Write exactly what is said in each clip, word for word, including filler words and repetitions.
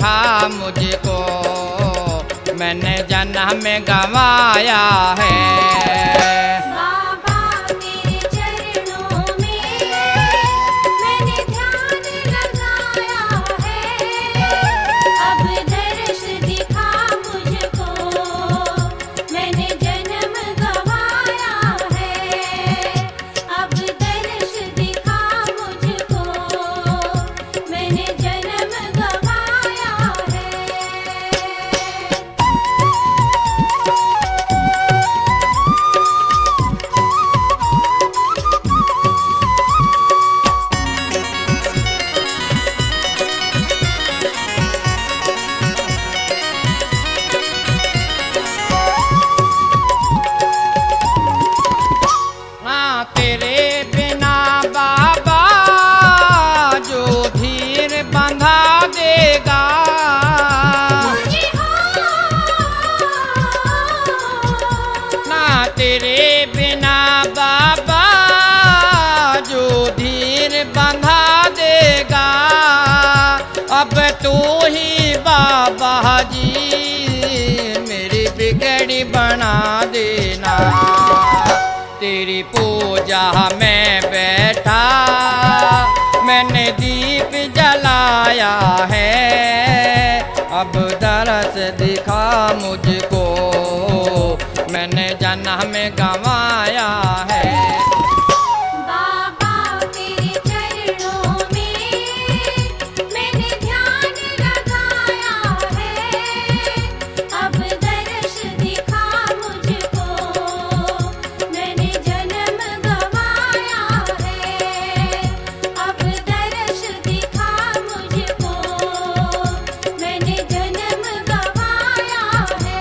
दिखा मुझको, मैंने जन्म में गंवाया है। तेरे बिना बाबा जो धीर बंधा देगा, अब तू ही बाबा जी मेरी बिगड़ी बना देना। तेरी पूजा में बैठा मैंने दीप जलाया है, अब दरस दिखा मुझको, मैंने जन्म में गंवाया है। बाबा तेरे चरणों में मैंने ध्यान लगाया है, अब दर्श दिखा मुझको, मैंने जन्म गंवाया है। अब दर्श दिखा मुझको, मैंने जन्म गंवाया है।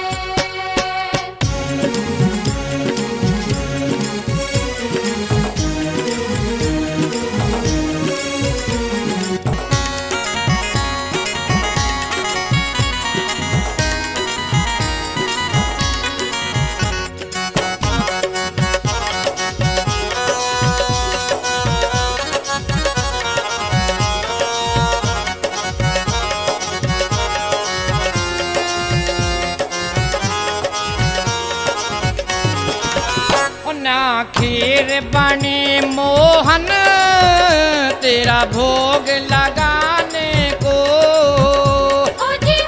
ना खीर बनी मोहन तेरा भोग लगाने को, ओ जी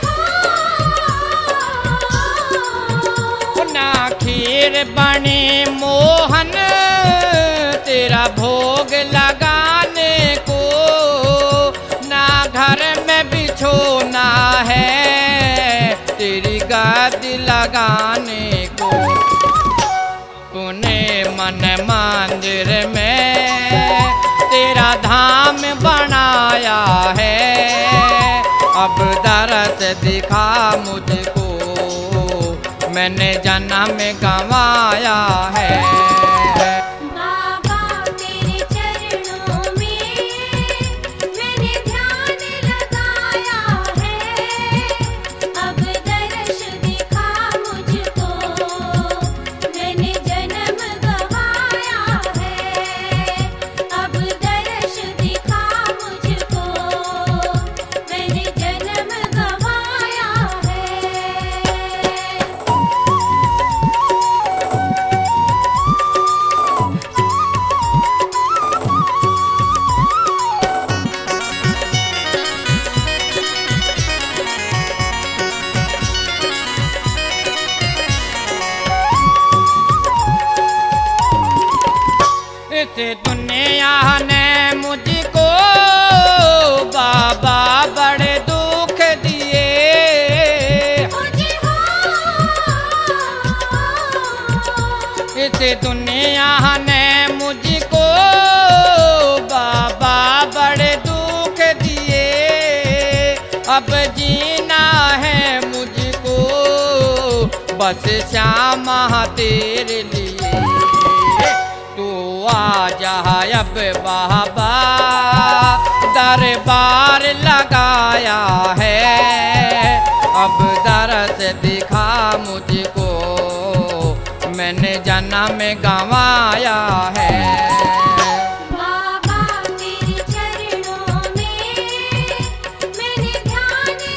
हो। ना खीर बनी मोहन तेरा भोग लगाने को, ना घर में बिछोना है तेरी गद्दी लगाने को। तूने मन मंदिर में तेरा धाम बनाया है, अब दरस दिखा मुझको, मैंने जन्म में गंवाया है। बाबा तेरे चरणों में मैंने ध्यान लगाया है, अब दर्श दिखा मुझको, मैंने जन्म गंवाया है। अब दर्श दिखा मुझको, मैंने जन्म गंवाया है। इस दुनिया ने मुझको बाबा बड़े दुख दिए, ओ जी हो। इस दुनिया ने मुझको बाबा बड़े दुख दिए, अब जीना है मुझको बस श्यामा तेरे लिए। तू आ जा अब बाबा दरबार लगाया है, अब दरस दिखा मुझको, मैंने जन्म में गंवाया है। बाबा तेरे चरणों में मैंने ध्यान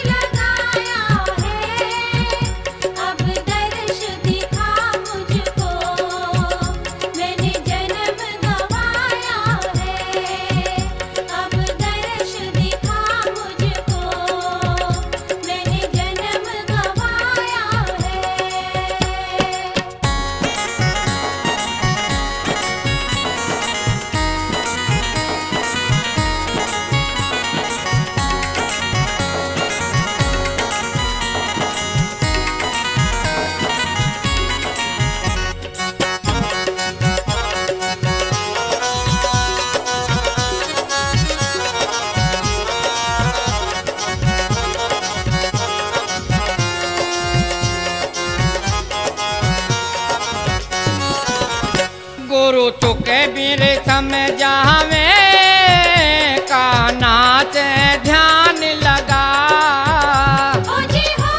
गुरु चुके बीर समझावे का नाच ध्यान लगा। ओ जी हो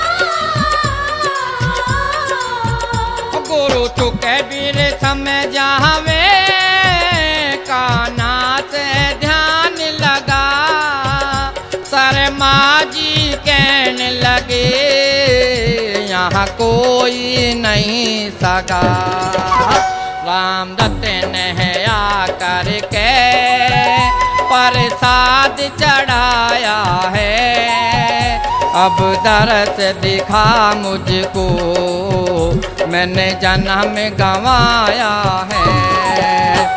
गुरु चुके बीर समझावे का नाच ध्यान लगा। शर्मा जी कहने लगे यहाँ कोई नहीं सगा। राम दत्त ने आकर के प्रसाद चढ़ाया है। अब दरस दिखा मुझको मैंने जन्म गंवाया है।